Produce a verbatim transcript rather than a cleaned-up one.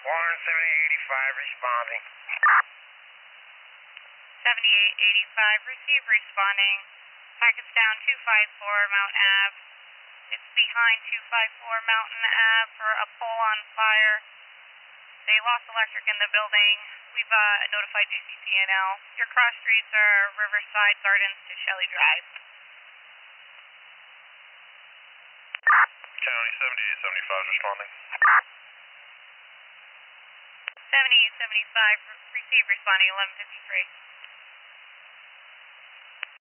one seventy-eight eighty-five responding. seventy-eight eighty-five, receive responding. Packets down two five four Mountain Ave. It's behind two five four Mountain Ave for a pole on fire. They lost electric in the building. We've uh, notified J C P N L. Your cross streets are Riverside Gardens to Shelley Drive. County seventy-eight seventy-five responding. seventy-eight seventy-five, receive responding eleven fifty-three.